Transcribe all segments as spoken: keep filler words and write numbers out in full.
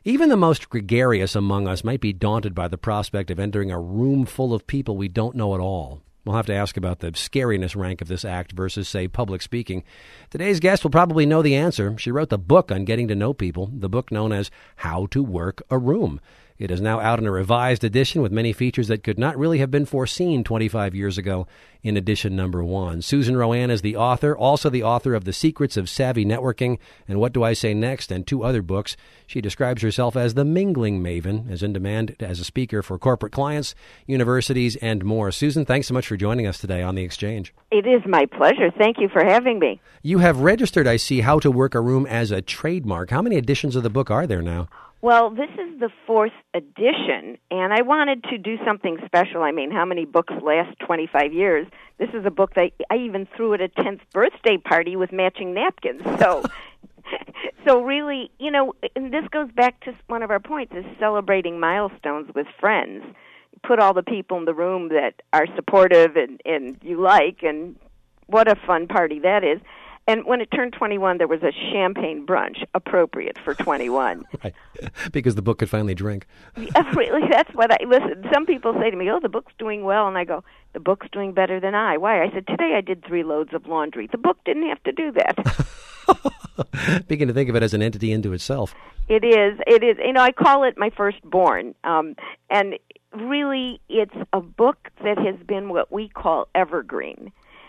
Even the most gregarious among us might be daunted by the prospect of entering a room full of people we don't know at all. We'll have to ask about the scariness rank of this act versus, say, public speaking. Today's guest will probably know the answer. She wrote the book on getting to know people, the book known as How to Work a Room. It is now out in a revised edition with many features that could not really have been foreseen twenty-five years ago in edition number one. Susan RoAne is the author, also the author of The Secrets of Savvy Networking and What Do I Say Next, and two other books. She describes herself as the mingling maven, as in demand as a speaker for corporate clients, universities, and more. Susan, thanks so much for joining us today on The Exchange. It is my pleasure. Thank you for having me. You have registered, I see, How to Work a Room as a trademark. How many editions of the book are there now? Well, this is the fourth edition, and I wanted to do something special. I mean, how many books last twenty-five years? This is a book that I even threw at a tenth birthday party with matching napkins. So, so really, you know, and this goes back to one of our points, is celebrating milestones with friends. Put all the people in the room that are supportive and, and you like, and what a fun party that is. And when it turned twenty-one, there was a champagne brunch appropriate for twenty-one. Right, because the book could finally drink. Yeah, really, that's what I, listen, some people say to me, oh, the book's doing well, and I go, the book's doing better than I. Why? I said, today I did three loads of laundry. The book didn't have to do that. Begin to think of it as an entity into itself. It is, it is. You know, I call it my firstborn, um, and really it's a book that has been what we call evergreen,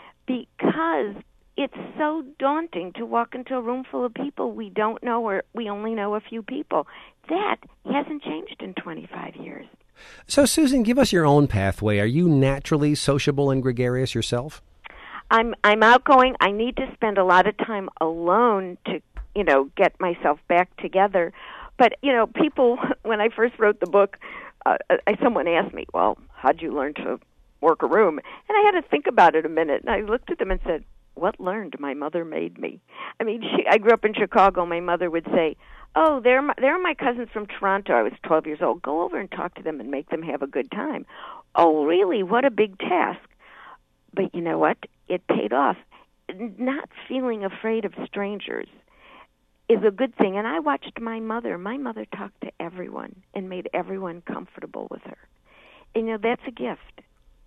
because it's so daunting to walk into a room full of people we don't know, or we only know a few people. That hasn't changed in twenty-five years. So, Susan, give us your own pathway. Are you naturally sociable and gregarious yourself? I'm I'm outgoing. I need to spend a lot of time alone to, you know, get myself back together. But, you know, people, when I first wrote the book, uh, I, someone asked me, well, how'd you learn to work a room? And I had to think about it a minute, and I looked at them and said, what learned my mother made me? I mean, she, I grew up in Chicago. My mother would say, oh, they're my, they're my cousins from Toronto. I was twelve years old. Go over and talk to them and make them have a good time. Oh, really? What a big task. But you know what? It paid off. Not feeling afraid of strangers is a good thing. And I watched my mother. My mother talked to everyone and made everyone comfortable with her. And, you know, that's a gift.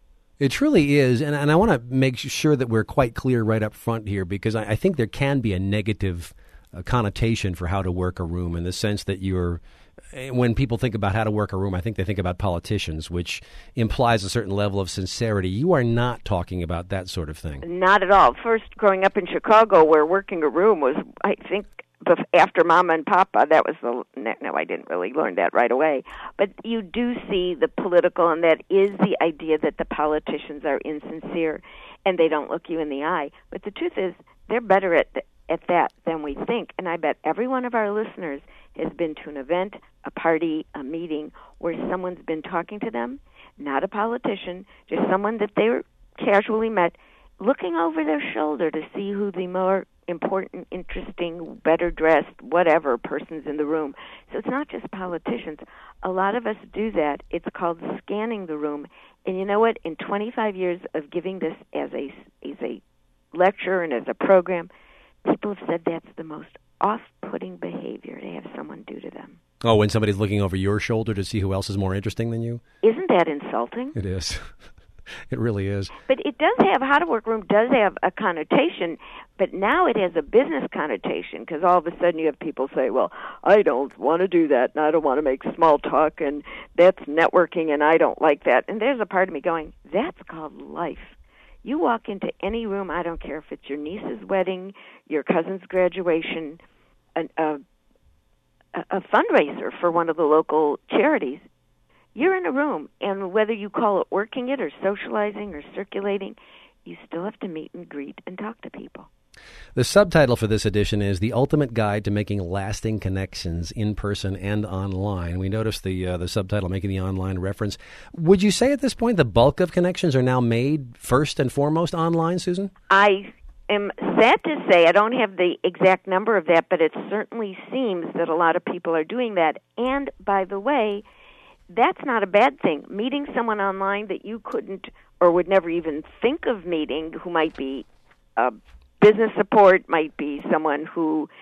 It truly is, and, and I want to make sure that we're quite clear right up front here, because I, I think there can be a negative uh, connotation for how to work a room, in the sense that you're, when people think about how to work a room, I think they think about politicians, which implies a certain level of sincerity. You are not talking about that sort of thing. Not at all. First, growing up in Chicago, where working a room was, I think, after Mama and Papa, that was the, no, I didn't really learn that right away. But you do see the political, and that is the idea that the politicians are insincere and they don't look you in the eye. But the truth is, they're better at th- at that than we think. And I bet every one of our listeners has been to an event, a party, a meeting, where someone's been talking to them, not a politician, just someone that they were casually met, looking over their shoulder to see who the more important, interesting, better dressed, whatever person's in the room. So it's not just politicians. A lot of us do that. It's called scanning the room. And you know what? In twenty-five years of giving this as a, as a lecture and as a program, people have said that's the most off-putting behavior to have someone do to them. Oh, when somebody's looking over your shoulder to see who else is more interesting than you? Isn't that insulting? It is. It really is. But it does have, How to Work Room does have a connotation, but now it has a business connotation, because all of a sudden you have people say, well, I don't want to do that, and I don't want to make small talk, and that's networking, and I don't like that. And there's a part of me going, that's called life. You walk into any room, I don't care if it's your niece's wedding, your cousin's graduation, an, a, a fundraiser for one of the local charities, you're in a room, and whether you call it working it or socializing or circulating, you still have to meet and greet and talk to people. The subtitle for this edition is The Ultimate Guide to Making Lasting Connections in Person and Online. We noticed the uh, the subtitle making the online reference. Would you say at this point the bulk of connections are now made first and foremost online, Susan? I am sad to say I don't have the exact number of that, but it certainly seems that a lot of people are doing that. And, by the way, that's not a bad thing. Meeting someone online that you couldn't or would never even think of meeting, who might be a business support, might be someone who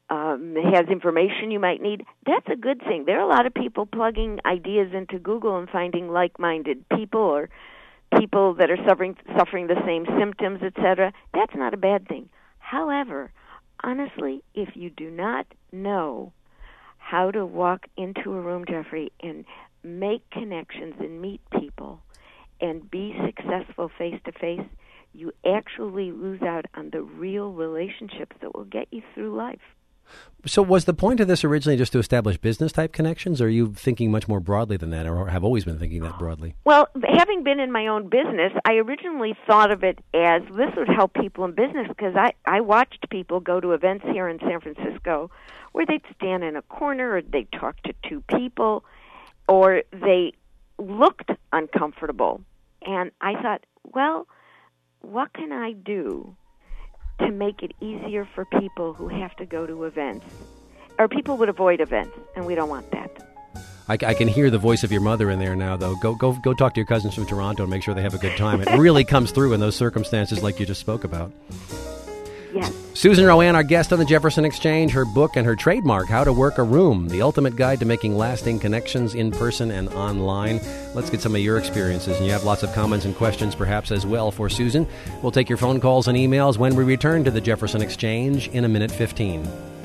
um, has information you might need. That's a good thing. There are a lot of people plugging ideas into Google and finding like-minded people or people that are suffering suffering the same symptoms, et cetera. That's not a bad thing. However, honestly, if you do not know how to walk into a room, Jeffrey, and make connections and meet people and be successful face-to-face, you actually lose out on the real relationships that will get you through life. So was the point of this originally just to establish business-type connections, or are you thinking much more broadly than that, or have always been thinking that broadly? Well, having been in my own business, I originally thought of it as this would help people in business, because I, I watched people go to events here in San Francisco where they'd stand in a corner or they'd talk to two people or they looked uncomfortable. And I thought, well, what can I do to make it easier for people who have to go to events? Or people would avoid events, and we don't want that. I, I can hear the voice of your mother in there now, though. Go, go, go talk to your cousins from Toronto and make sure they have a good time. It really comes through in those circumstances like you just spoke about. Yes. Susan RoAne, our guest on the Jefferson Exchange, her book and her trademark, How to Work a Room, the ultimate guide to making lasting connections in person and online. Let's get some of your experiences. And you have lots of comments and questions perhaps as well for Susan. We'll take your phone calls and emails when we return to the Jefferson Exchange in a minute fifteen.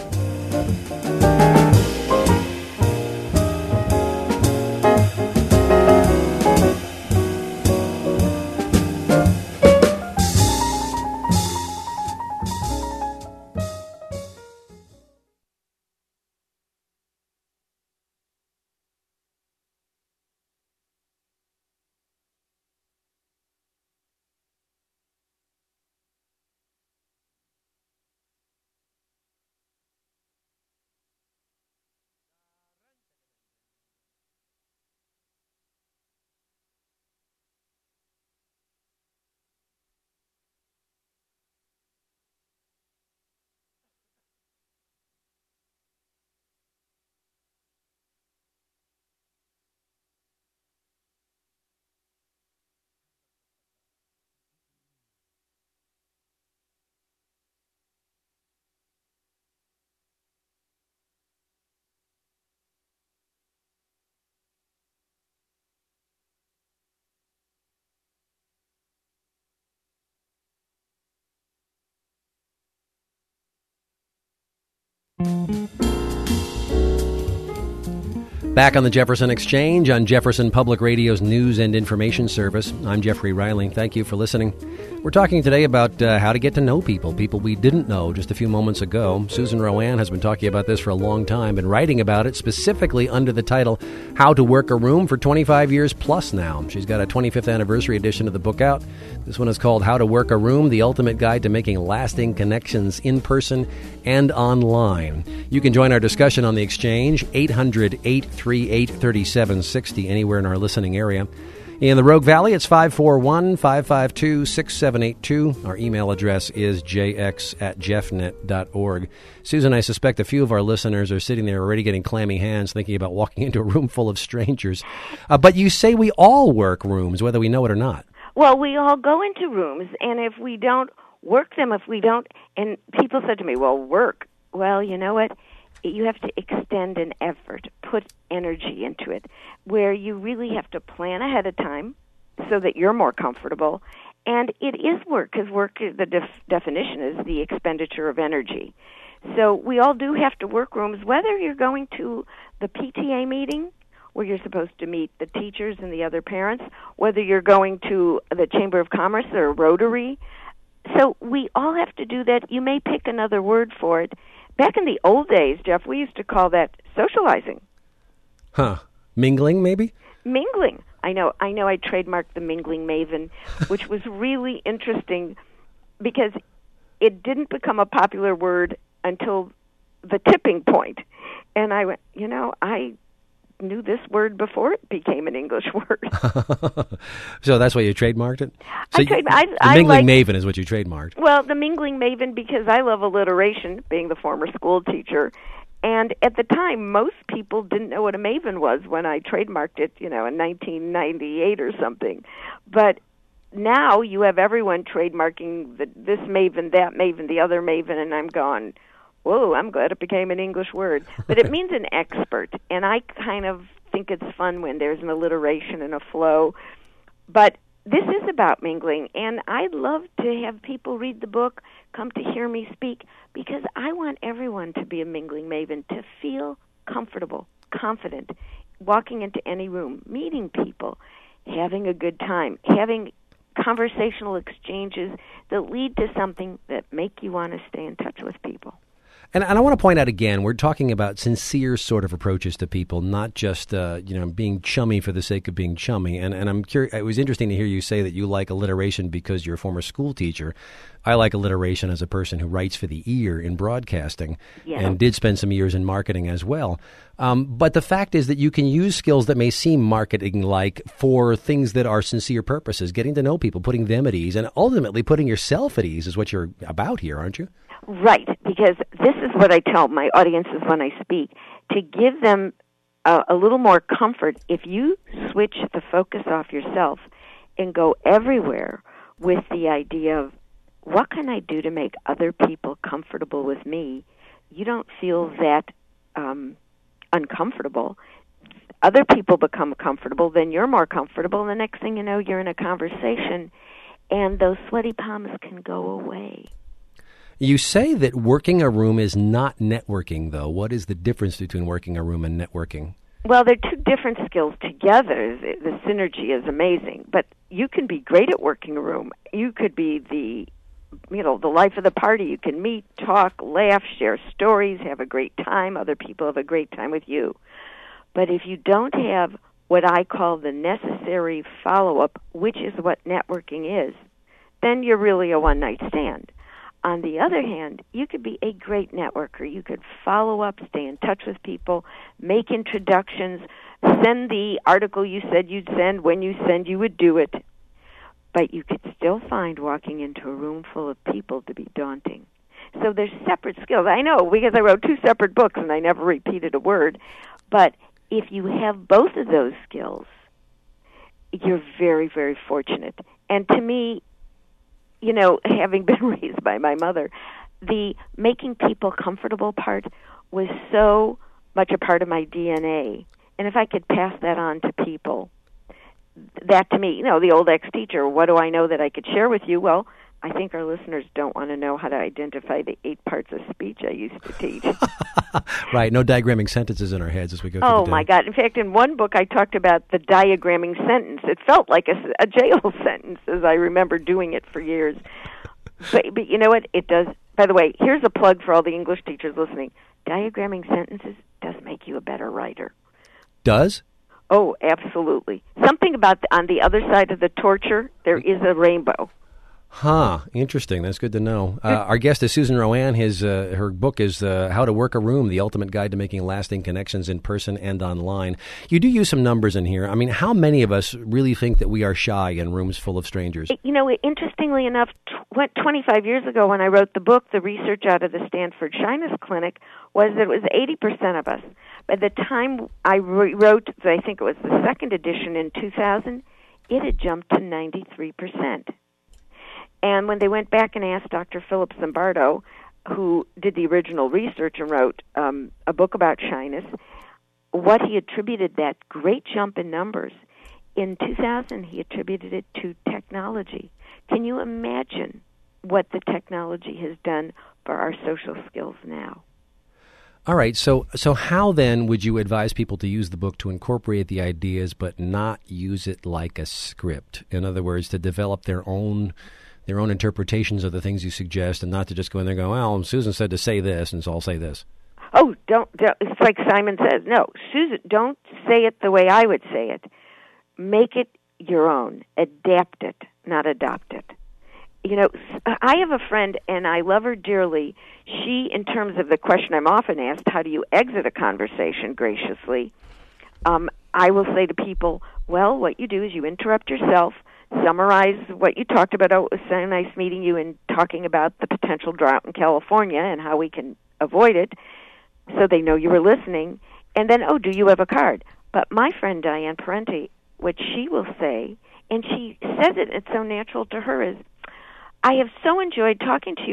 Back on the Jefferson Exchange on Jefferson Public Radio's News and Information Service. I'm Jeffrey Riley. Thank you for listening. We're talking today about uh, how to get to know people, people we didn't know just a few moments ago. Susan RoAne has been talking about this for a long time and writing about it specifically under the title How to Work a Room for twenty-five years plus now. She's got a twenty-fifth anniversary edition of the book out. This one is called How to Work a Room, the ultimate guide to making lasting connections in person and online. You can join our discussion on the Exchange, eight hundred, eight three eight, three seven six zero, anywhere in our listening area. In the Rogue Valley, it's five four one, five five two, six seven eight two. Our email address is j x at jeffnet dot org. Susan, I suspect a few of our listeners are sitting there already getting clammy hands thinking about walking into a room full of strangers. Uh, but you say we all work rooms, whether we know it or not. Well, we all go into rooms, and if we don't work them, if we don't, and people said to me, well, work. Well, you know what? You have to extend an effort, put energy into it, where you really have to plan ahead of time so that you're more comfortable. And it is work, because work, the def- definition is the expenditure of energy. So we all do have to work rooms, whether you're going to the P T A meeting, where you're supposed to meet the teachers and the other parents, whether you're going to the Chamber of Commerce or Rotary. So we all have to do that. You may pick another word for it. Back in the old days, Jeff, we used to call that socializing. Huh. Mingling, maybe? Mingling. I know. I know I trademarked the Mingling Maven, which was really interesting because it didn't become a popular word until the tipping point. And I went, you know, I knew this word before it became an English word. So that's why you trademarked it? So I trade, I, the I Mingling like, Maven is what you trademarked. Well, the Mingling Maven, because I love alliteration, being the former school teacher. And at the time, most people didn't know what a maven was when I trademarked it, you know, in nineteen ninety-eight or something. But now you have everyone trademarking the, this maven, that maven, the other maven, and I'm going, whoa, I'm glad it became an English word. But it means an expert, and I kind of think it's fun when there's an alliteration and a flow. But this is about mingling, and I'd love to have people read the book, come to hear me speak, because I want everyone to be a mingling maven, to feel comfortable, confident, walking into any room, meeting people, having a good time, having conversational exchanges that lead to something that make you want to stay in touch with people. And, and I want to point out again, we're talking about sincere sort of approaches to people, not just uh, you know being chummy for the sake of being chummy. And and I'm curious. It was interesting to hear you say that you like alliteration because you're a former school teacher. I like alliteration as a person who writes for the ear in broadcasting, yeah. and did spend some years in marketing as well. Um, but the fact is that you can use skills that may seem marketing-like for things that are sincere purposes, getting to know people, putting them at ease, and ultimately putting yourself at ease is what you're about here, aren't you? Right, because this is what I tell my audiences when I speak, to give them a, a little more comfort. If you switch the focus off yourself and go everywhere with the idea of, what can I do to make other people comfortable with me? You don't feel that um, uncomfortable. Other people become comfortable, then you're more comfortable, and the next thing you know, you're in a conversation, and those sweaty palms can go away. You say that working a room is not networking, though. What is the difference between working a room and networking? Well, they're two different skills together. The synergy is amazing. But you can be great at working a room. You could be the, you know, the life of the party. You can meet, talk, laugh, share stories, have a great time. Other people have a great time with you. But if you don't have what I call the necessary follow-up, which is what networking is, then you're really a one-night stand. On the other hand, you could be a great networker. You could follow up, stay in touch with people, make introductions, send the article you said you'd send. When you send, you would do it. But you could still find walking into a room full of people to be daunting. So there's separate skills. I know, because I wrote two separate books and I never repeated a word. But if you have both of those skills, you're very, very fortunate. And to me, you know, having been raised by my mother, the making people comfortable part was so much a part of my D N A. And if I could pass that on to people, that to me, you know, the old ex-teacher, what do I know that I could share with you? Well, I think our listeners don't want to know how to identify the eight parts of speech I used to teach. Right, no diagramming sentences in our heads as we go through Oh, the day. my God. In fact, in one book I talked about the diagramming sentence. It felt like a, a jail sentence, as I remember doing it for years. But, but you know what? It does. By the way, here's a plug for all the English teachers listening. Diagramming sentences does make you a better writer. Does? Oh, absolutely. Something about the, on the other side of the torture, there is a rainbow. Huh. Interesting. That's good to know. Uh, our guest is Susan RoAne. His uh, her book is uh, How to Work a Room, The Ultimate Guide to Making Lasting Connections in Person and Online. You do use some numbers in here. I mean, how many of us really think that we are shy in rooms full of strangers? You know, interestingly enough, tw- twenty-five years ago when I wrote the book, the research out of the Stanford Shyness Clinic was that it was eighty percent of us. By the time I re- wrote, I think it was the second edition in two thousand, it had jumped to ninety-three percent. And when they went back and asked Doctor Philip Zimbardo, who did the original research and wrote um, a book about shyness, what he attributed that great jump in numbers, in two thousand he attributed it to technology. Can you imagine what the technology has done for our social skills now? All right, so so how then would you advise people to use the book to incorporate the ideas but not use it like a script? In other words, to develop their own their own interpretations of the things you suggest, and not to just go in there and go, well, Susan said to say this, and so I'll say this. Oh, don't, don't, it's like Simon says, no, Susan, don't say it the way I would say it. Make it your own. Adapt it, not adopt it. You know, I have a friend, and I love her dearly. She, in terms of the question I'm often asked, how do you exit a conversation graciously? Um, I will say to people, well, what you do is you interrupt yourself, summarize what you talked about. Oh, it was so nice meeting you and talking about the potential drought in California and how we can avoid it, so they know you were listening. And then, oh, do you have a card? But my friend Diane Parenti, what she will say, and she says it, it's so natural to her, is, I have so enjoyed talking to you,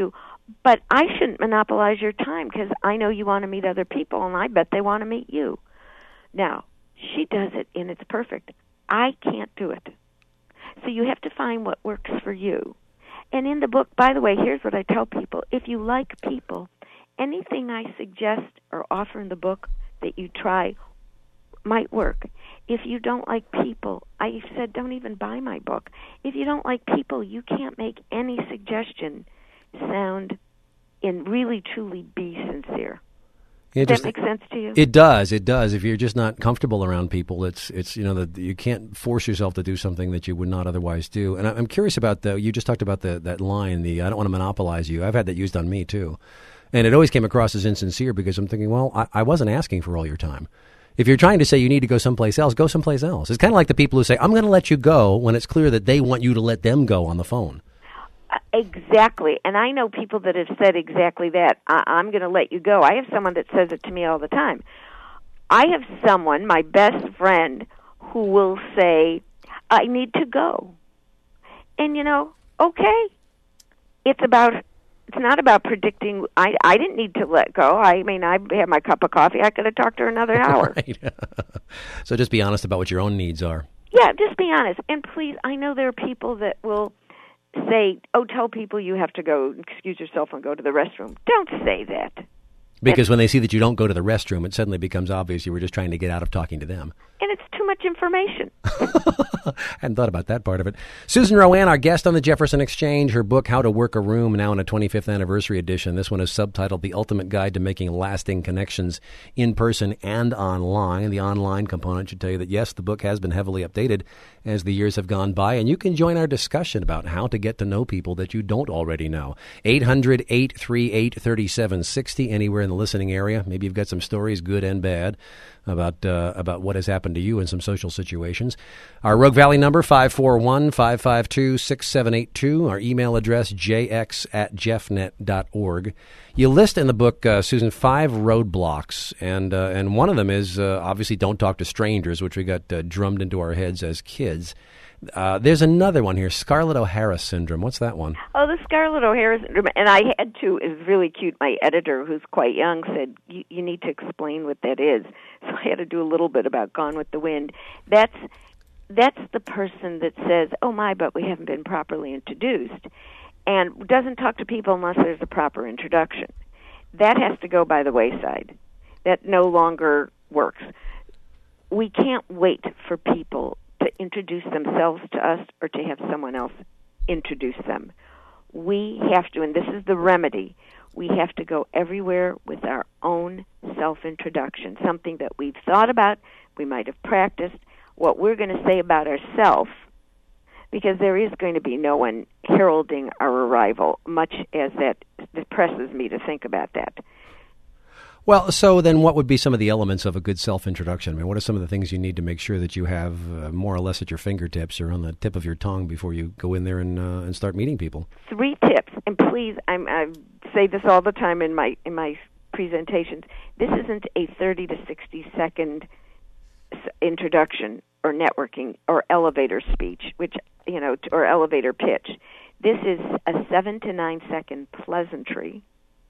but I shouldn't monopolize your time because I know you want to meet other people, and I bet they want to meet you. Now, she does it, and it's perfect. I can't do it. So you have to find what works for you. And in the book, by the way, here's what I tell people. If you like people, anything I suggest or offer in the book that you try might work. If you don't like people, I said don't even buy my book. If you don't like people, you can't make any suggestion sound and really, truly be sincere. Yeah, Does just, that make sense to you? It does. It does. If you're just not comfortable around people, it's it's you know that you can't force yourself to do something that you would not otherwise do. And I'm curious about the. You just talked about the that line. The I don't want to monopolize you. I've had that used on me too, and it always came across as insincere because I'm thinking, well, I, I wasn't asking for all your time. If you're trying to say you need to go someplace else, go someplace else. It's kind of like the people who say, I'm going to let you go when it's clear that they want you to let them go on the phone. Exactly. And I know people that have said exactly that. I- I'm going to let you go. I have someone that says it to me all the time. I have someone, my best friend, who will say, I need to go. And, you know, okay. It's about, it's not about predicting. I, I didn't need to let go. I mean, I had my cup of coffee. I could have talked to her another hour. Right. So just be honest about what your own needs are. Yeah, just be honest. And please, I know there are people that will say, oh, tell people you have to go, excuse yourself and go to the restroom. Don't say that. Because and, when they see that you don't go to the restroom, it suddenly becomes obvious you were just trying to get out of talking to them. And it's too much information. Hadn't thought about that part of it. Susan Rowan, our guest on the Jefferson Exchange, her book, How to Work a Room, now in a twenty-fifth anniversary edition. This one is subtitled The Ultimate Guide to Making Lasting Connections in Person and Online. The online component should tell you that, yes, the book has been heavily updated as the years have gone by, and you can join our discussion about how to get to know people that you don't already know. eight hundred, eight three eight, three seven six zero, anywhere in the listening area. Maybe you've got some stories, good and bad, about uh, about what has happened to you in some social situations. Our Rogue Valley number, five four one, five five two, six seven eight two. Our email address, j x at jeffnet dot org. You list in the book, uh, Susan, five roadblocks, and uh, and one of them is uh, obviously don't talk to strangers, which we got uh, drummed into our heads as kids. Uh, there's another one here, Scarlett O'Hara syndrome. What's that one? Oh, the Scarlett O'Hara syndrome. And I had to, it was really cute, my editor, who's quite young, said, you, you need to explain what that is. So I had to do a little bit about Gone with the Wind. That's that's the person that says, oh my, but we haven't been properly introduced, and doesn't talk to people unless there's a proper introduction. That has to go by the wayside. That no longer works. We can't wait for people to introduce themselves to us or to have someone else introduce them. We have to, and this is the remedy, we have to go everywhere with our own self-introduction, something that we've thought about, we might have practiced, what we're going to say about ourselves, because there is going to be no one heralding our arrival, much as that depresses me to think about that. Well, so then what would be some of the elements of a good self-introduction? I mean, what are some of the things you need to make sure that you have uh, more or less at your fingertips or on the tip of your tongue before you go in there and uh, and start meeting people? Three tips, and please, I'm, I say this all the time in my in my presentations. This isn't a thirty to sixty second introduction or networking or elevator speech, which you know, or elevator pitch. This is a seven to nine second pleasantry.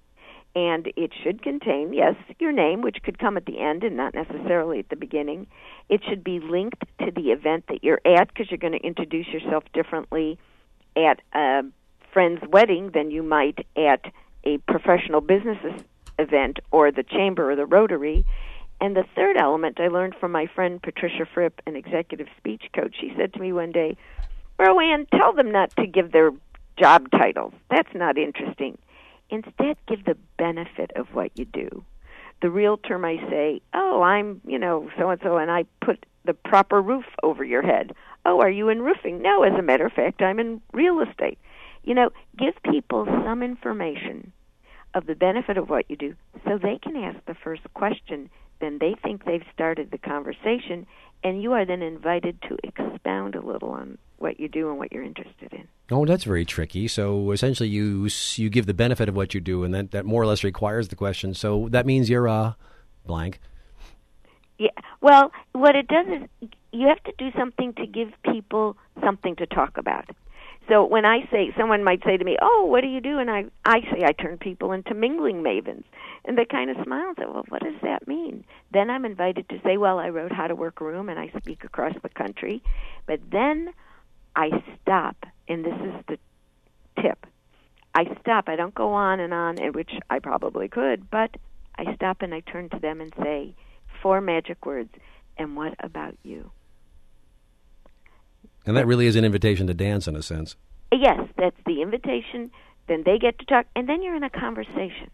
And it should contain, yes, your name, which could come at the end and not necessarily at the beginning. It should be linked to the event that you're at, because you're going to introduce yourself differently at a friend's wedding than you might at a professional business event or the chamber or the Rotary. And the third element I learned from my friend Patricia Fripp, an executive speech coach. She said to me one day, Rowan, tell them not to give their job titles. That's not interesting. Instead, give the benefit of what you do. The realtor may say, oh, I'm, you know, so-and-so, and I put the proper roof over your head. Oh, are you in roofing? No, as a matter of fact, I'm in real estate. You know, give people some information of the benefit of what you do so they can ask the first question. Then they think they've started the conversation, and you are then invited to expound a little on what you do and what you're interested in. Oh, that's very tricky. So essentially you you give the benefit of what you do, and that, that more or less requires the question. So that means you're uh, blank. Yeah. Well, what it does is you have to do something to give people something to talk about. So when I say, someone might say to me, oh, what do you do? And I, I say I turn people into mingling mavens. And they kind of smile and say, well, what does that mean? Then I'm invited to say, well, I wrote How to Work a Room, and I speak across the country. But then I stop, and this is the tip. I stop. I don't go on and on, which I probably could, but I stop and I turn to them and say, four magic words, and what about you? And that really is an invitation to dance, in a sense. Yes, that's the invitation. Then they get to talk, and then you're in a conversation.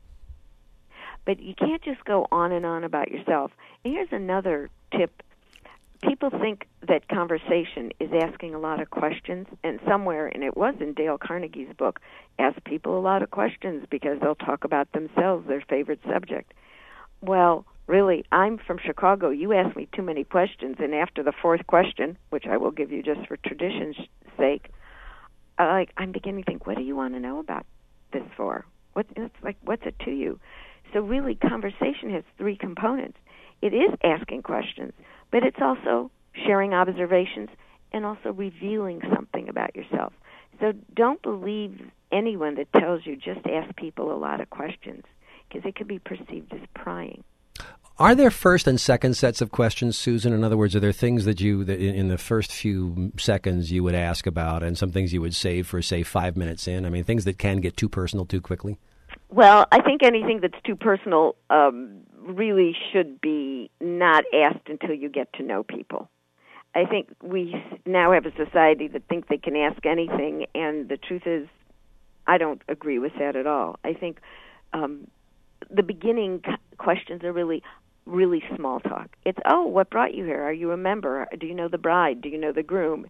But you can't just go on and on about yourself. And here's another tip. People think that conversation is asking a lot of questions, and somewhere, and it was in Dale Carnegie's book, ask people a lot of questions because they'll talk about themselves, their favorite subject. Well, really, I'm from Chicago. You ask me too many questions, and after the fourth question, which I will give you just for tradition's sake, I, like I'm beginning to think, what do you want to know about this for? What it's like, what's it to you? So really, conversation has three components. It is asking questions, but it's also sharing observations and also revealing something about yourself. So don't believe anyone that tells you just ask people a lot of questions, because it could be perceived as prying. Are there first and second sets of questions, Susan? In other words, are there things that you, that in the first few seconds you would ask about, and some things you would save for, say, five minutes in? I mean, things that can get too personal too quickly? Well, I think anything that's too personal um, really should be not asked until you get to know people. I think we now have a society that thinks they can ask anything, and the truth is, I don't agree with that at all. I think um, the beginning questions are really, really small talk. It's, oh, what brought you here? Are you a member? Do you know the bride? Do you know the groom?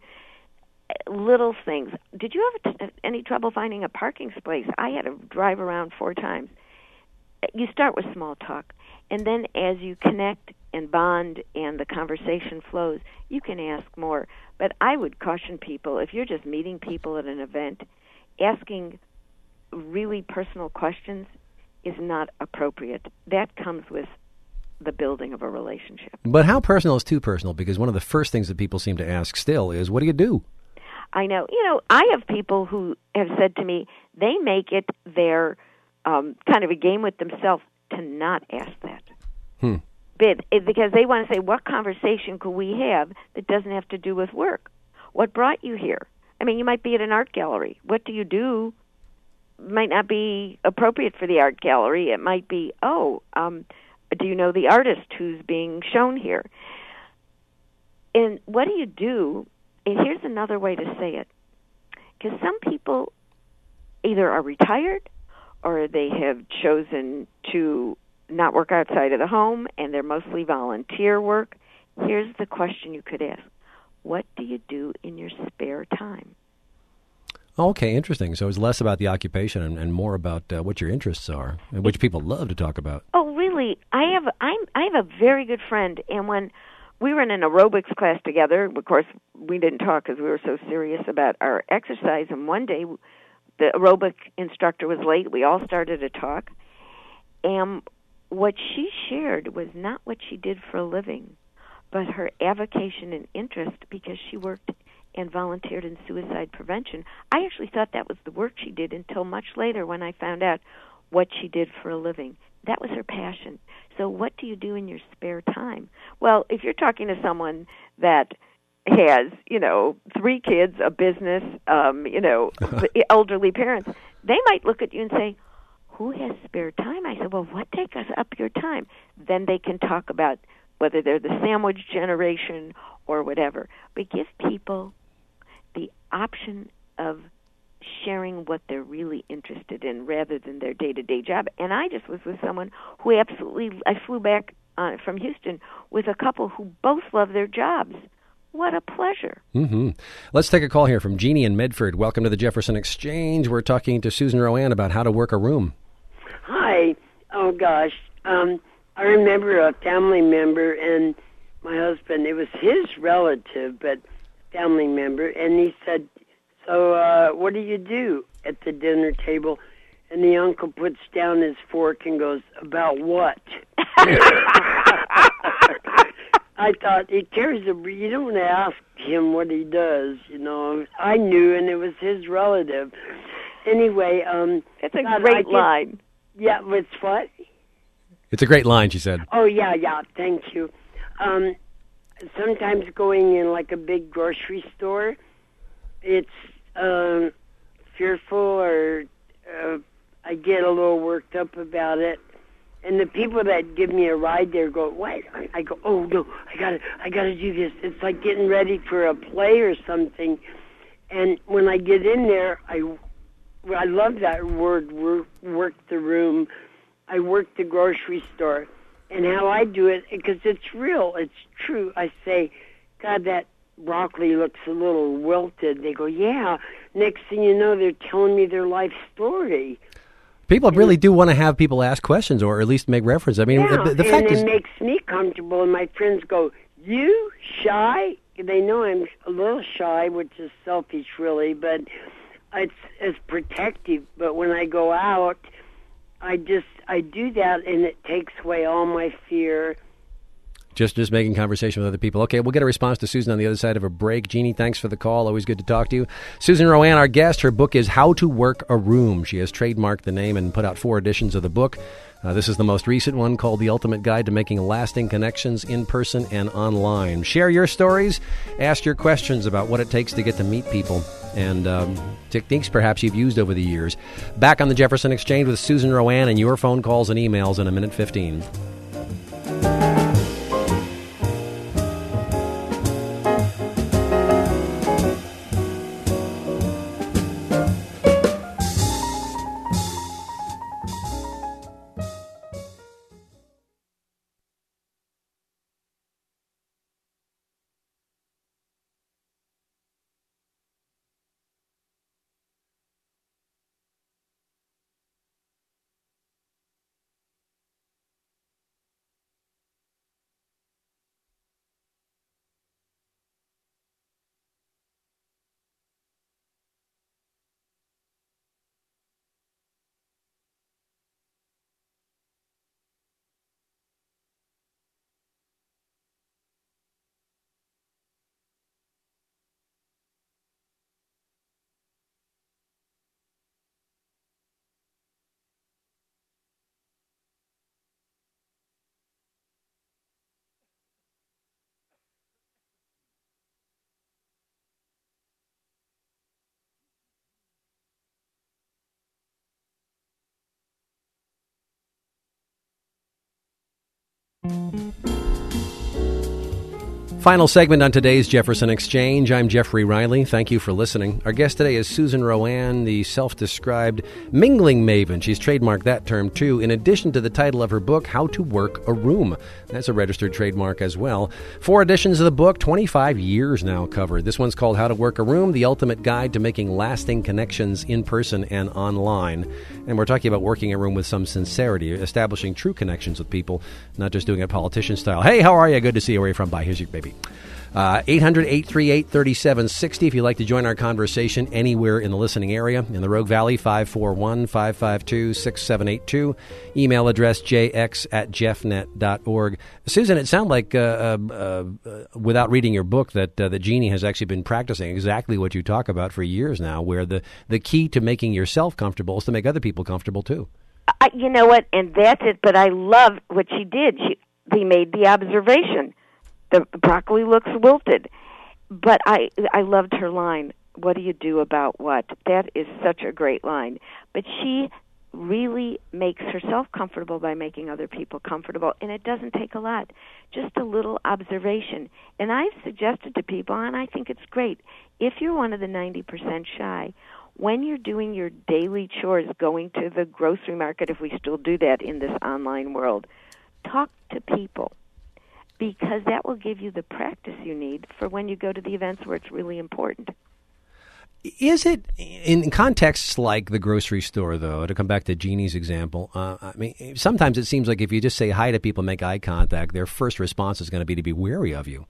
Little things. Did you have t- any trouble finding a parking space? I had to drive around four times. You start with small talk, and then as you connect and bond and the conversation flows, you can ask more. But I would caution people, if you're just meeting people at an event, asking really personal questions is not appropriate. That comes with the building of a relationship. But how personal is too personal? Because one of the first things that people seem to ask still is, what do you do? I know. You know, I have people who have said to me, they make it their um, kind of a game with themselves to not ask that. Hmm. But, because they want to say, what conversation could we have that doesn't have to do with work? What brought you here? I mean, you might be at an art gallery. What do you do? Might not be appropriate for the art gallery. It might be, oh, um, do you know the artist who's being shown here? And what do you do? And here's another way to say it. Because some people either are retired or they have chosen to not work outside of the home, and they're mostly volunteer work. Here's the question you could ask. What do you do in your spare time? Okay, interesting. So it's less about the occupation and, and more about uh, what your interests are, which people love to talk about. Oh, really? I have I'm I have a very good friend, and when we were in an aerobics class together, of course, we didn't talk because we were so serious about our exercise, and one day the aerobic instructor was late. We all started to talk, and what she shared was not what she did for a living, but her avocation and interest because she worked and volunteered in suicide prevention. I actually thought that was the work she did until much later when I found out what she did for a living. That was her passion. So what do you do in your spare time? Well, if you're talking to someone that has, you know, three kids, a business, um, you know, elderly parents, they might look at you and say, who has spare time? I said, well, what takes up your time? Then they can talk about whether they're the sandwich generation or whatever. But give people the option of sharing what they're really interested in rather than their day-to-day job. And I just was with someone who absolutely, I flew back uh, from Houston with a couple who both love their jobs. What a pleasure. Mm-hmm. Let's take a call here from Jeannie in Medford. Welcome to the Jefferson Exchange. We're talking to Susan Rowan about how to work a room. Hi. Oh, gosh. Um, I remember a family member and my husband, it was his relative, but family member, and he said, so uh, what do you do at the dinner table? And the uncle puts down his fork and goes, about what? I thought he carries a. You don't want to ask him what he does. You know, I knew, and it was his relative. Anyway, um, It's a God, great I line. Get, yeah, it's what? It's a great line, she said. Oh yeah, yeah. Thank you. Um, sometimes going in like a big grocery store, it's um, fearful, or uh, I get a little worked up about it. And the people that give me a ride there go, what? I go, oh no, I gotta, I gotta do this. It's like getting ready for a play or something. And when I get in there, I, I love that word, work, work the room. I work the grocery store. And how I do it, because it's real, it's true. I say, God, that broccoli looks a little wilted. They go, yeah. Next thing you know, they're telling me their life story. People really do want to have people ask questions or at least make reference. I mean, yeah, the, the and fact it is, makes me comfortable, and my friends go, you shy? They know I'm a little shy, which is selfish, really, but it's, it's protective. But when I go out, I just, I do that, and it takes away all my fear. Just just making conversation with other people. Okay, we'll get a response to Susan on the other side of a break. Jeannie, thanks for the call. Always good to talk to you. Susan Rowan, our guest. Her book is How to Work a Room. She has trademarked the name and put out four editions of the book. Uh, this is the most recent one, called The Ultimate Guide to Making Lasting Connections in Person and Online. Share your stories. Ask your questions about what it takes to get to meet people, and um, techniques perhaps you've used over the years. Back on the Jefferson Exchange with Susan Rowan and your phone calls and emails in a minute fifteen. Final segment on today's Jefferson Exchange. I'm Jeffrey Riley. Thank you for listening. Our guest today is Susan Rowan, the self-described mingling maven. She's trademarked that term, too, in addition to the title of her book, How to Work a Room. That's a registered trademark as well. Four editions of the book, twenty-five years now covered. This one's called How to Work a Room, the ultimate guide to making lasting connections in person and online. And we're talking about working a room with some sincerity, establishing true connections with people, not just doing it politician style. Hey, how are you? Good to see you. Where are you from? Bye. Here's your baby. Uh, eight hundred, eight three eight, three seven six zero if you'd like to join our conversation anywhere in the listening area. In the Rogue Valley, five four one, five five two, six seven eight two. Email address j x at jeffnet dot org. Susan, it sounds like, uh, uh, uh, without reading your book, that uh, that Jeannie has actually been practicing exactly what you talk about for years now, where the, the key to making yourself comfortable is to make other people comfortable, too. I, you know what? And that's it. But I love what she did. She, they made the observation. The broccoli looks wilted. But I I loved her line, what do you do about what? That is such a great line. But she really makes herself comfortable by making other people comfortable, and it doesn't take a lot, just a little observation. And I've suggested to people, and I think it's great, if you're one of the ninety percent shy, when you're doing your daily chores, going to the grocery market, if we still do that in this online world, talk to people, because that will give you the practice you need for when you go to the events where it's really important. Is it, in contexts like the grocery store, though, to come back to Jeannie's example, uh, I mean, sometimes it seems like if you just say hi to people, make eye contact, their first response is going to be to be wary of you.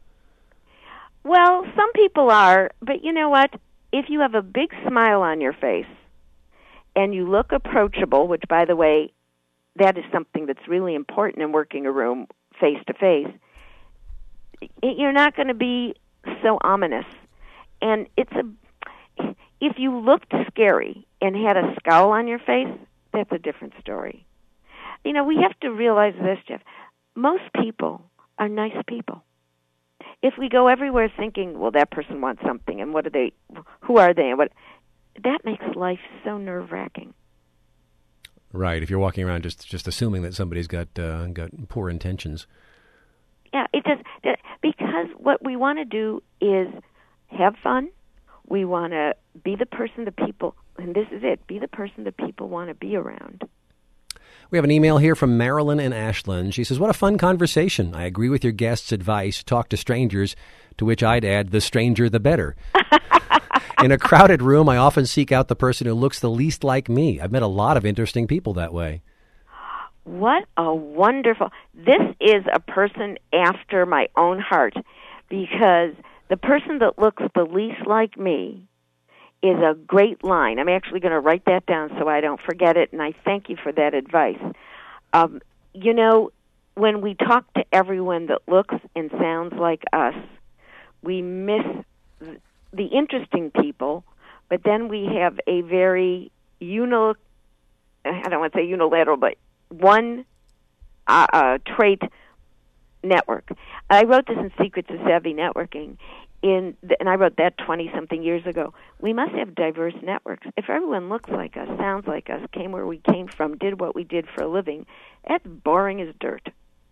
Well, some people are, but you know what? If you have a big smile on your face and you look approachable, which, by the way, that is something that's really important in working a room face-to-face, you're not going to be so ominous. And it's a, if you looked scary and had a scowl on your face, that's a different story. You know, we have to realize this, Jeff. Most people are nice people. If we go everywhere thinking, well, that person wants something, and what are they, who are they, and what, that makes life so nerve-wracking. Right. If you're walking around just, just assuming that somebody's got uh, got poor intentions. Yeah, it does, because what we want to do is have fun. We want to be the person that people, and this is it, be the person that people want to be around. We have an email here from Marilyn in Ashland. She says, what a fun conversation. I agree with your guest's advice, talk to strangers, to which I'd add, the stranger the better. In a crowded room, I often seek out the person who looks the least like me. I've met a lot of interesting people that way. What a wonderful... This is a person after my own heart, because the person that looks the least like me is a great line. I'm actually going to write that down so I don't forget it, and I thank you for that advice. Um, you know, when we talk to everyone that looks and sounds like us, we miss the interesting people, but then we have a very uni- I don't want to say unilateral, but one uh, uh, trait network. I wrote this in Secrets of Savvy Networking, in the, and I wrote that twenty-something years ago. We must have diverse networks. If everyone looks like us, sounds like us, came where we came from, did what we did for a living, that's boring as dirt.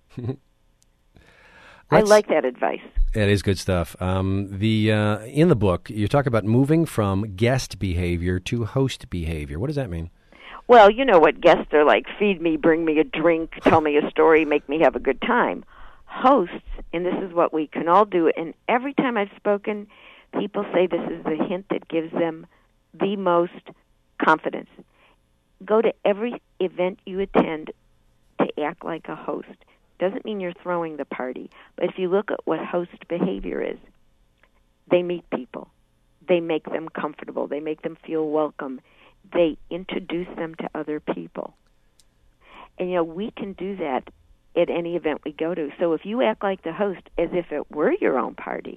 I like that advice. It is good stuff. Um, the uh, in the book, you talk about moving from guest behavior to host behavior. What does that mean? Well, you know what guests are like. Feed me, bring me a drink, tell me a story, make me have a good time. Hosts, and this is what we can all do, and every time I've spoken, people say this is the hint that gives them the most confidence. Go to every event you attend to act like a host. Doesn't mean you're throwing the party, but if you look at what host behavior is, they meet people. They make them comfortable. They make them feel welcome. They introduce them to other people. And, you know, we can do that at any event we go to. So if you act like the host as if it were your own party,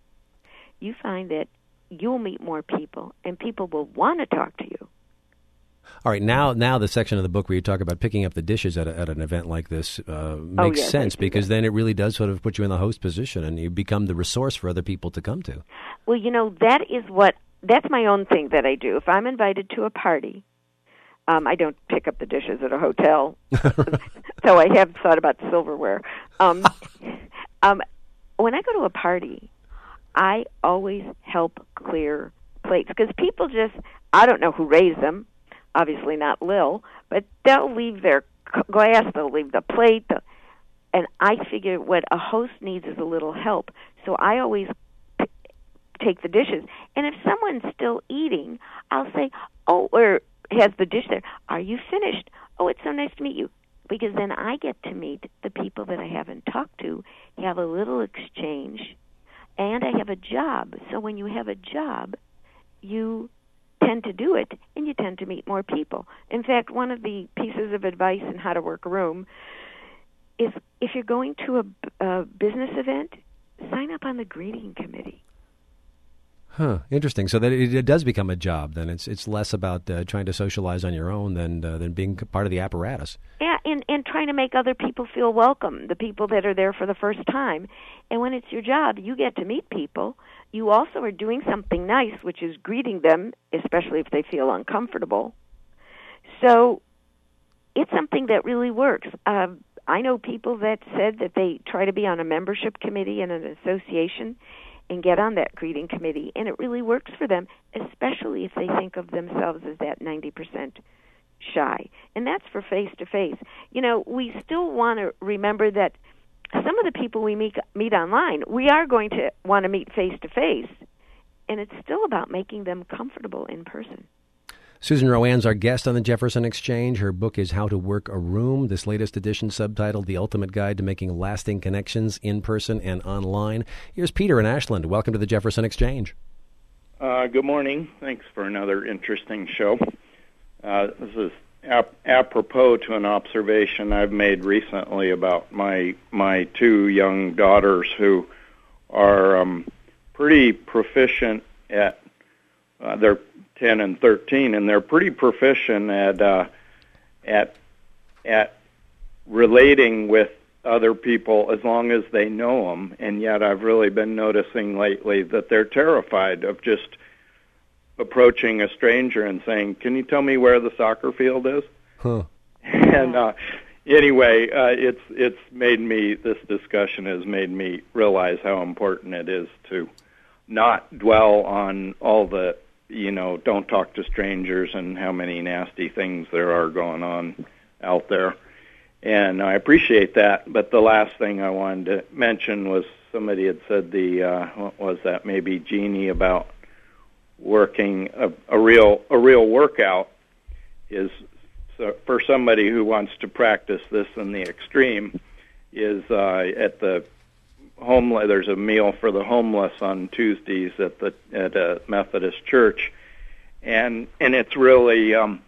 you find that you'll meet more people, and people will want to talk to you. All right, now now the section of the book where you talk about picking up the dishes at, a, at an event like this uh, makes oh, yes, sense, because then it really does sort of put you in the host position, and you become the resource for other people to come to. Well, you know, that is what, that's my own thing that I do. If I'm invited to a party, um, I don't pick up the dishes at a hotel, so I have thought about silverware. Um, um, when I go to a party, I always help clear plates, because people just, I don't know who raised them, obviously not Lil, but they'll leave their glass, they'll leave the plate, the, and I figure what a host needs is a little help. So I always p- take the dishes. And if someone's still eating, I'll say, oh, or has the dish there, are you finished? Oh, it's so nice to meet you. Because then I get to meet the people that I haven't talked to, have a little exchange, and I have a job. So when you have a job, you tend to do it, and you tend to meet more people. In fact, one of the pieces of advice in how to work a room is if you're going to a, a business event, sign up on the greeting committee. Huh, interesting. So that it, it does become a job then. It's it's less about uh, trying to socialize on your own than uh, than being part of the apparatus. Yeah, and, and trying to make other people feel welcome, the people that are there for the first time. And when it's your job, you get to meet people. You also are doing something nice, which is greeting them, especially if they feel uncomfortable. So it's something that really works. Uh, I know people that said that they try to be on a membership committee in an association and get on that greeting committee, and it really works for them, especially if they think of themselves as that ninety percent shy. And that's for face-to-face. You know, we still want to remember that some of the people we meet, meet online, we are going to want to meet face-to-face, and it's still about making them comfortable in person. Susan RoAne's our guest on the Jefferson Exchange. Her book is How to Work a Room, this latest edition subtitled The Ultimate Guide to Making Lasting Connections in Person and Online. Here's Peter in Ashland. Welcome to the Jefferson Exchange. Uh, good morning. Thanks for another interesting show. Uh, this is ap- apropos to an observation I've made recently about my my two young daughters who are um, pretty proficient at, uh, they're ten and thirteen, and they're pretty proficient at uh, at at relating with other people as long as they know them. And yet I've really been noticing lately that they're terrified of just approaching a stranger and saying, "Can you tell me where the soccer field is?" Huh. And uh, anyway, uh, it's it's made me, this discussion has made me realize how important it is to not dwell on all the, you know, don't talk to strangers and how many nasty things there are going on out there. And I appreciate that. But the last thing I wanted to mention was somebody had said the, uh, what was that, maybe Jeannie, about working a, a real a real workout is, so for somebody who wants to practice this in the extreme, is uh, at the homeless. There's a meal for the homeless on Tuesdays at the at a Methodist church, and and it's really um,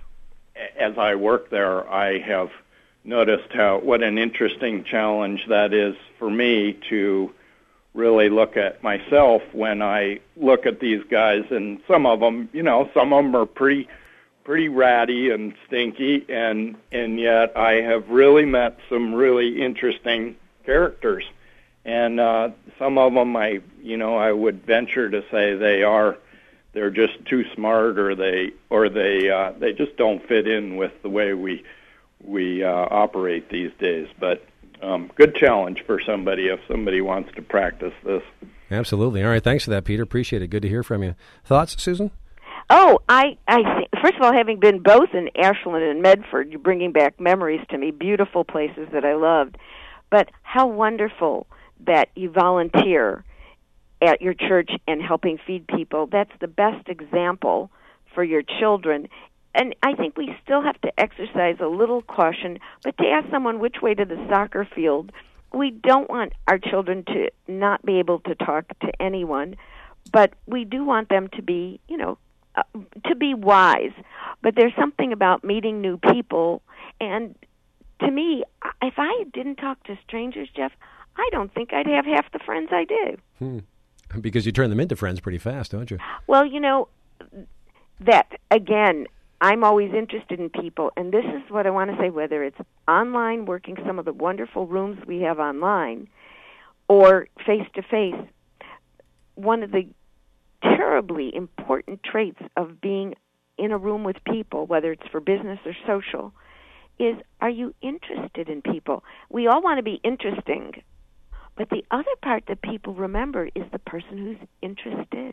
as I work there, I have noticed how what an interesting challenge that is for me to really look at myself when I look at these guys, and some of them, you know, some of them are pretty pretty ratty and stinky, and and yet I have really met some really interesting characters, and uh, some of them I, you know, I would venture to say they are, they're just too smart, or they or they uh, they just don't fit in with the way we we uh, operate these days. But um, good challenge for somebody if somebody wants to practice this. Absolutely. All right. Thanks for that, Peter. Appreciate it. Good to hear from you. Thoughts, Susan? Oh, I, I think, first of all, having been both in Ashland and Medford, you're bringing back memories to me, beautiful places that I loved. But how wonderful that you volunteer at your church and helping feed people. That's the best example for your children. And I think we still have to exercise a little caution, but to ask someone which way to the soccer field, we don't want our children to not be able to talk to anyone, but we do want them to be, you know, uh, to be wise. But there's something about meeting new people, and to me, if I didn't talk to strangers, Jeff, I don't think I'd have half the friends I do. Hmm. Because you turn them into friends pretty fast, don't you? Well, you know, that, again, I'm always interested in people, and this is what I want to say, whether it's online, working some of the wonderful rooms we have online, or face-to-face, one of the terribly important traits of being in a room with people, whether it's for business or social, is, are you interested in people? We all want to be interesting, but the other part that people remember is the person who's interested.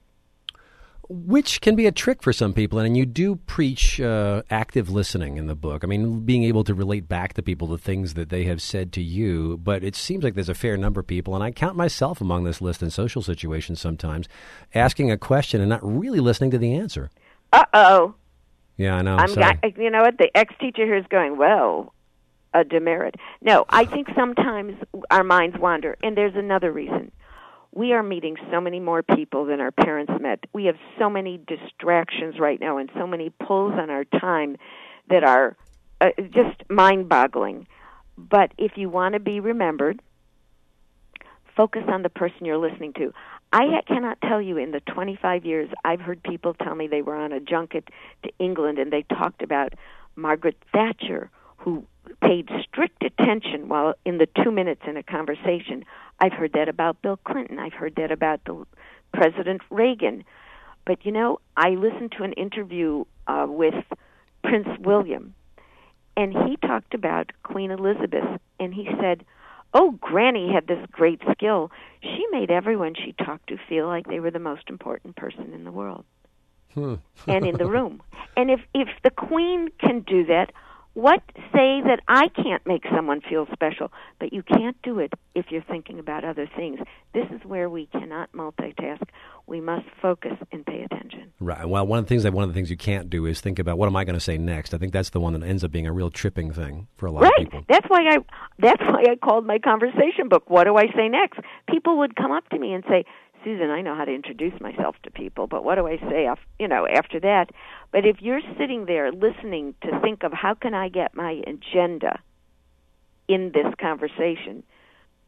Which can be a trick for some people, and you do preach uh, active listening in the book. I mean, being able to relate back to people the things that they have said to you, but it seems like there's a fair number of people, and I count myself among this list in social situations sometimes, asking a question and not really listening to the answer. Uh-oh. Yeah, I know. I'm got, you know what? The ex-teacher here is going, well, a demerit. No, I think sometimes our minds wander, and there's another reason. We are meeting so many more people than our parents met. We have so many distractions right now and so many pulls on our time that are uh, just mind-boggling. But if you want to be remembered, focus on the person you're listening to. I cannot tell you in the twenty-five years I've heard people tell me they were on a junket to England and they talked about Margaret Thatcher, who paid strict attention while in the two minutes in a conversation. I've heard that about Bill Clinton. I've heard that about the President Reagan. But, you know, I listened to an interview uh, with Prince William, and he talked about Queen Elizabeth, and he said, oh, Granny had this great skill. She made everyone she talked to feel like they were the most important person in the world and in the room. And if, if the Queen can do that, what say that I can't make someone feel special? But you can't do it if you're thinking about other things. This is where we cannot multitask. We must focus and pay attention. Right. Well, one of the things that one of the things you can't do is think about, what am I going to say next? I think that's the one that ends up being a real tripping thing for a lot right. of people. That's why I that's why I called my conversation book, What Do I Say Next? People would come up to me and say, Susan, I know how to introduce myself to people, but what do I say, you know, after that? But if you're sitting there listening to think of how can I get my agenda in this conversation,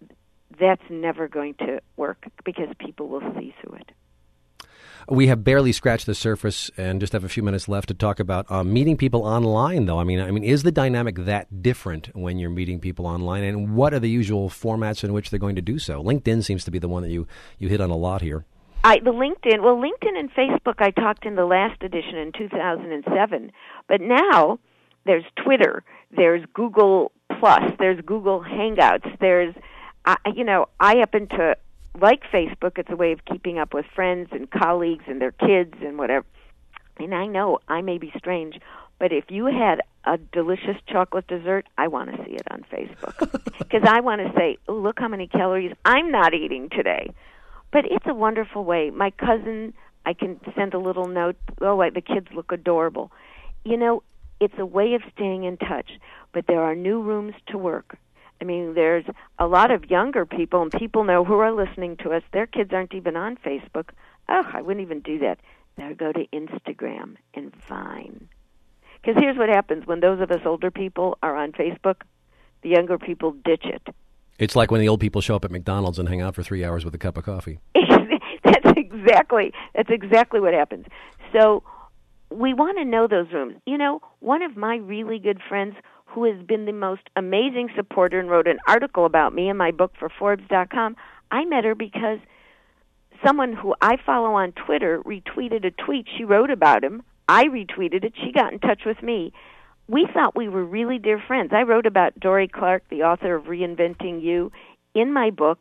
that's never going to work because people will see through it. We have barely scratched the surface and just have a few minutes left to talk about um, meeting people online, though. I mean, I mean, is the dynamic that different when you're meeting people online, and what are the usual formats in which they're going to do so? LinkedIn seems to be the one that you, you hit on a lot here. I, the LinkedIn, well, LinkedIn and Facebook I talked in the last edition in two thousand seven, but now there's Twitter, there's Google Plus, there's Google Hangouts, there's, uh, you know, I happen to like Facebook. It's a way of keeping up with friends and colleagues and their kids and whatever. And I know I may be strange, but if you had a delicious chocolate dessert, I want to see it on Facebook. Because I want to say, oh, look how many calories I'm not eating today. But it's a wonderful way. My cousin, I can send a little note, oh, the kids look adorable. You know, it's a way of staying in touch. But there are new rooms to work. I mean, there's a lot of younger people, and people know who are listening to us. Their kids aren't even on Facebook. Oh, I wouldn't even do that. They'll go to Instagram and Vine. Because here's what happens. When those of us older people are on Facebook, the younger people ditch it. It's like when the old people show up at McDonald's and hang out for three hours with a cup of coffee. That's exactly, that's exactly what happens. So we want to know those rooms. You know, one of my really good friends who has been the most amazing supporter and wrote an article about me in my book for Forbes dot com, I met her because someone who I follow on Twitter retweeted a tweet. She wrote about him. I retweeted it. She got in touch with me. We thought we were really dear friends. I wrote about Dorie Clark, the author of Reinventing You, in my book.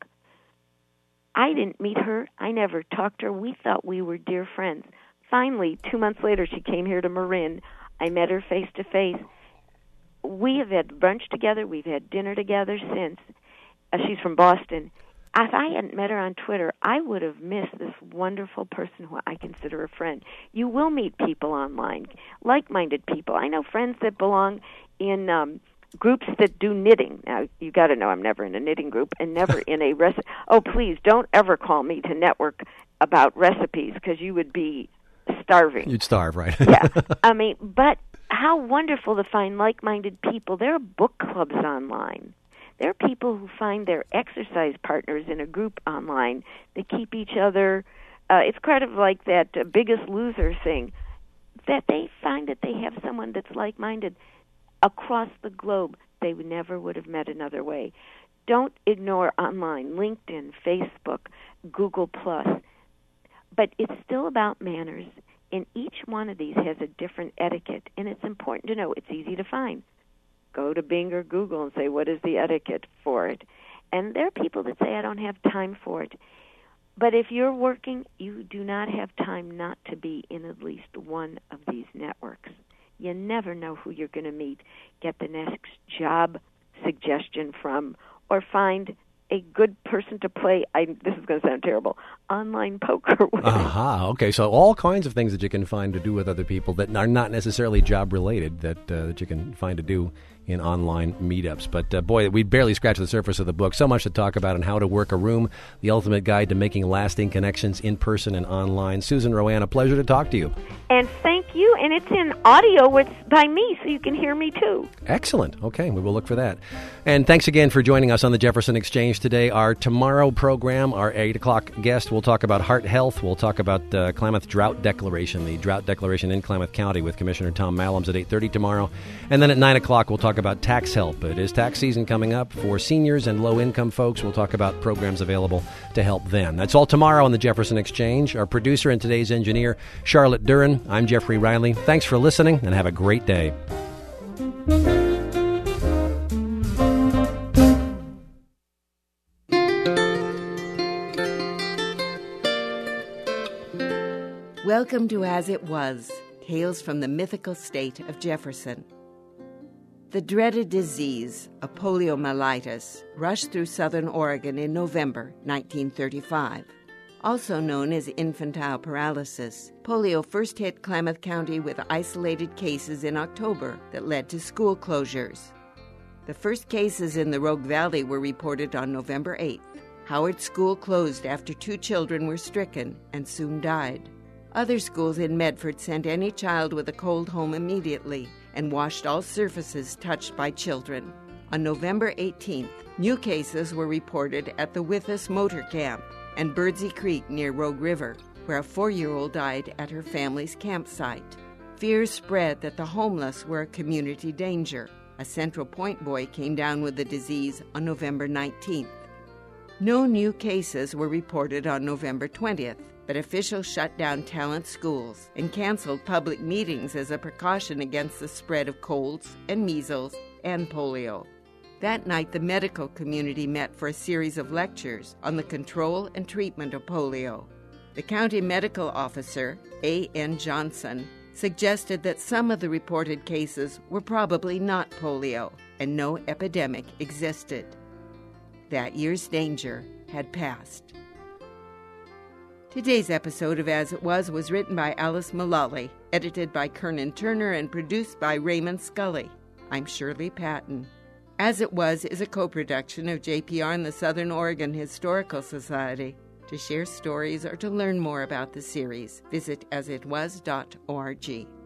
I didn't meet her. I never talked to her. We thought we were dear friends. Finally, two months later, she came here to Marin. I met her face to face. We have had brunch together. We've had dinner together since. Uh, she's from Boston. If I hadn't met her on Twitter, I would have missed this wonderful person who I consider a friend. You will meet people online, like-minded people. I know friends that belong in um, groups that do knitting. Now, you got to know I'm never in a knitting group and never in a recipe. Oh, please, don't ever call me to network about recipes because you would be starving. You'd starve, right? Yeah. I mean, but how wonderful to find like-minded people. There are book clubs online. There are people who find their exercise partners in a group online. They keep each other. Uh, it's kind of like that uh, Biggest Loser thing, that they find that they have someone that's like-minded across the globe. They never would have met another way. Don't ignore online, LinkedIn, Facebook, Google Plus. But it's still about manners, and each one of these has a different etiquette, and it's important to know. It's easy to find. Go to Bing or Google and say, what is the etiquette for it? And there are people that say, I don't have time for it. But if you're working, you do not have time not to be in at least one of these networks. You never know who you're going to meet, get the next job suggestion from, or find a good person to play, I, this is going to sound terrible, online poker with. Aha, okay. So all kinds of things that you can find to do with other people that are not necessarily job-related that, uh, that you can find to do in online meetups. But uh, boy, we barely scratched the surface of the book. So much to talk about on how to work a room, the ultimate guide to making lasting connections in person and online. Susan Rowan, a pleasure to talk to you. And thank you. And it's in audio. It's by me, so you can hear me too. Excellent. Okay, we will look for that. And thanks again for joining us on the Jefferson Exchange today. Our tomorrow program, our eight o'clock guest, will talk about heart health. We'll talk about uh, Klamath Drought Declaration, the drought declaration in Klamath County with Commissioner Tom Mallams at eight thirty tomorrow. And then at nine o'clock, we'll talk about tax help. It is tax season coming up for seniors and low-income folks. We'll talk about programs available to help them. That's all tomorrow on the Jefferson Exchange. Our producer and today's engineer, Charlotte Duran. I'm Jeffrey Riley. Thanks for listening, and have a great day. Welcome to As It Was, Tales from the Mythical State of Jefferson. The dreaded disease of poliomyelitis rushed through southern Oregon in November nineteen thirty-five. Also known as infantile paralysis, polio first hit Klamath County with isolated cases in October that led to school closures. The first cases in the Rogue Valley were reported on November eighth. Howard School closed after two children were stricken and soon died. Other schools in Medford sent any child with a cold home immediately and washed all surfaces touched by children. On November eighteenth, new cases were reported at the Withus Motor Camp and Birdsey Creek near Rogue River, where a four-year-old died at her family's campsite. Fears spread that the homeless were a community danger. A Central Point boy came down with the disease on November nineteenth. No new cases were reported on November twentieth, but officials shut down Talent schools and canceled public meetings as a precaution against the spread of colds and measles and polio. That night, the medical community met for a series of lectures on the control and treatment of polio. The county medical officer, A N Johnson, suggested that some of the reported cases were probably not polio and no epidemic existed. That year's danger had passed. Today's episode of As It Was was written by Alice Mullally, edited by Kernan Turner, and produced by Raymond Scully. I'm Shirley Patton. As It Was is a co-production of J P R and the Southern Oregon Historical Society. To share stories or to learn more about the series, visit as it was dot org.